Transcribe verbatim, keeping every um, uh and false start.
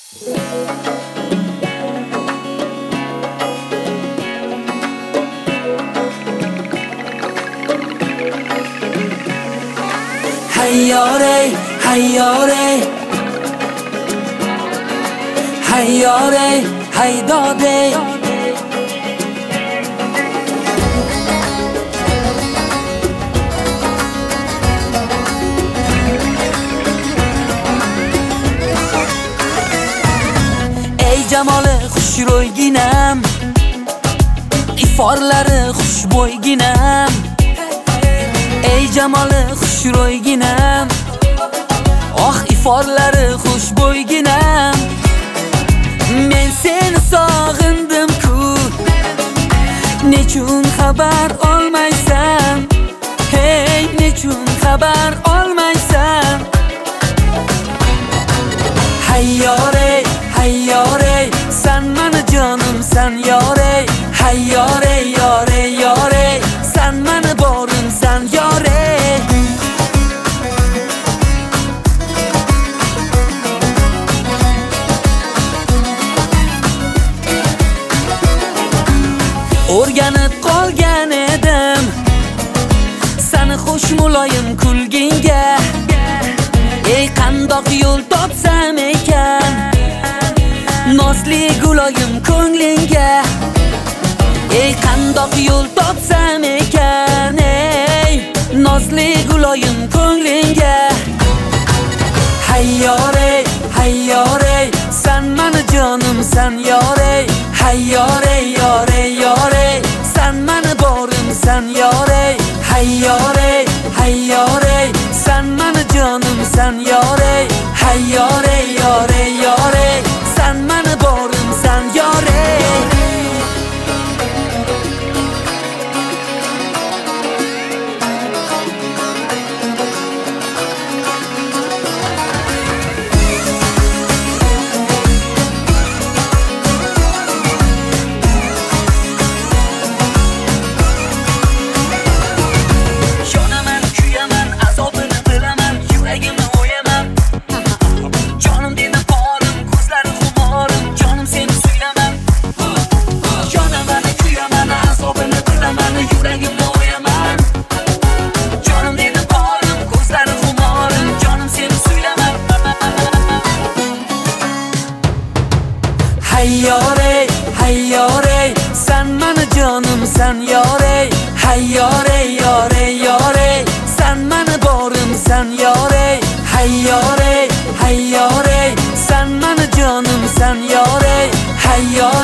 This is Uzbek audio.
Hayyore, hayyore, hayyore, haydode. Ey jamoli xushro'yginam, iforlari xushbo'yginam. Ey jamoli xushro'yginam, oh iforlari xushbo'yginam. Men seni sog'indim-ku, nechun xabar olmaysan? Hey, nechun xabar olmaysan? Hayyore, hayyore, san mani jonimsan yore. Hayyore, yore, yore, san mani borimsan yore. O'rganib qolgan edim sani xush muloyim kulginga. Ey qandoq yo'l topsam ekan nozli guloyim ko'nglinga. Ey qandoq yo'l topsam ekan ey nozli guloyim ko'nglinga. Hayyore, hayyore, san mani jonimsan yore. Hayyore, yore, yore, san mani borimsan yore. Hayyore, hayyore, san mani jonimsan yore. Hayyore, yore, yore, san mani borimsan yore. Hayyore, hayyore, san mani jonimsan yore. Hayyore, yore, yore, san mani borimsan yore. Hayyore, hayyore, san mani jonimsan yore. Hayyore